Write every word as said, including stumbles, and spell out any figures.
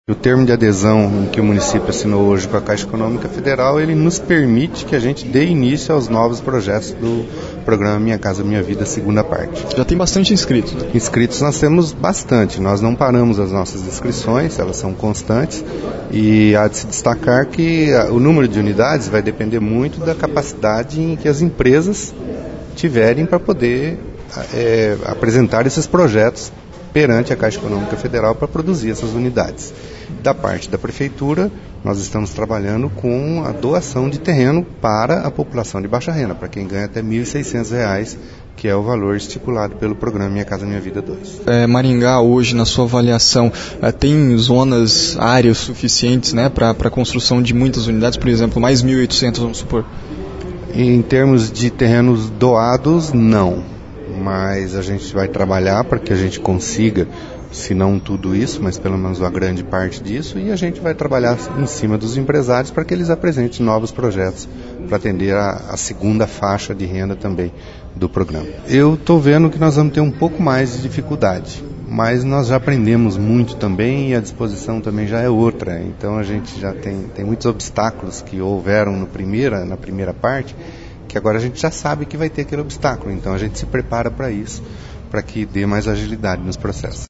O termo de adesão que o município assinou hoje com a Caixa Econômica Federal, ele nos permite que a gente dê início aos novos projetos do programa Minha Casa Minha Vida, segunda parte. Já tem bastante inscritos, né? Inscritos nós temos bastante, nós não paramos as nossas inscrições, elas são constantes e há de se destacar que o número de unidades vai depender muito da capacidade em que as empresas tiverem para poder é, apresentar esses projetos perante a Caixa Econômica Federal para produzir essas unidades. Da parte da Prefeitura, nós estamos trabalhando com a doação de terreno para a população de baixa renda, para quem ganha até mil e seiscentos reais, que é o valor estipulado pelo programa Minha Casa Minha Vida dois. É, Maringá, hoje, na sua avaliação, é, tem zonas, áreas suficientes, né, para a construção de muitas unidades, por exemplo, mais mil e oitocentos, vamos supor? Em termos de terrenos doados, não. Mas a gente vai trabalhar para que a gente consiga, se não tudo isso, mas pelo menos uma grande parte disso, e a gente vai trabalhar em cima dos empresários para que eles apresentem novos projetos para atender a, a segunda faixa de renda também do programa. Eu estou vendo que nós vamos ter um pouco mais de dificuldade, mas nós já aprendemos muito também e a disposição também já é outra. Então a gente já tem, tem muitos obstáculos que houveram no primeira, na primeira parte, que agora a gente já sabe que vai ter aquele obstáculo, então a gente se prepara para isso, para que dê mais agilidade nos processos.